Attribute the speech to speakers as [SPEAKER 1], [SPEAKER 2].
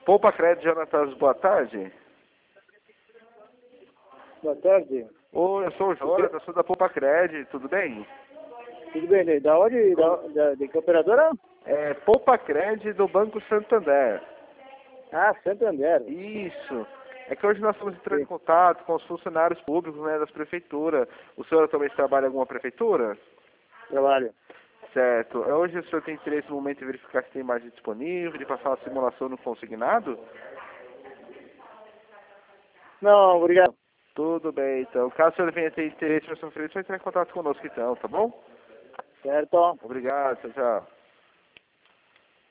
[SPEAKER 1] Poupa Crédito, Jonatas, boa tarde.
[SPEAKER 2] Boa tarde.
[SPEAKER 1] Oi, eu sou o Jonatas, sou da Poupa Crédito, tudo bem?
[SPEAKER 2] Tudo bem, né? Da onde? De que operadora?
[SPEAKER 1] É Poupa Crédito do Banco Santander.
[SPEAKER 2] Ah, Santander.
[SPEAKER 1] Isso. É que hoje nós estamos entrando em
[SPEAKER 2] Sim.
[SPEAKER 1] contato com os funcionários públicos, né, das prefeituras. O senhor também trabalha em alguma prefeitura?
[SPEAKER 2] Trabalho.
[SPEAKER 1] Certo. Hoje o senhor tem interesse no momento de verificar se tem margem disponível, de passar uma simulação no consignado?
[SPEAKER 2] Não, obrigado.
[SPEAKER 1] Tudo bem, então. Caso o senhor venha ter interesse na sua frente, só entrar em contato conosco então, tá bom?
[SPEAKER 2] Certo.
[SPEAKER 1] Obrigado, tchau, tchau.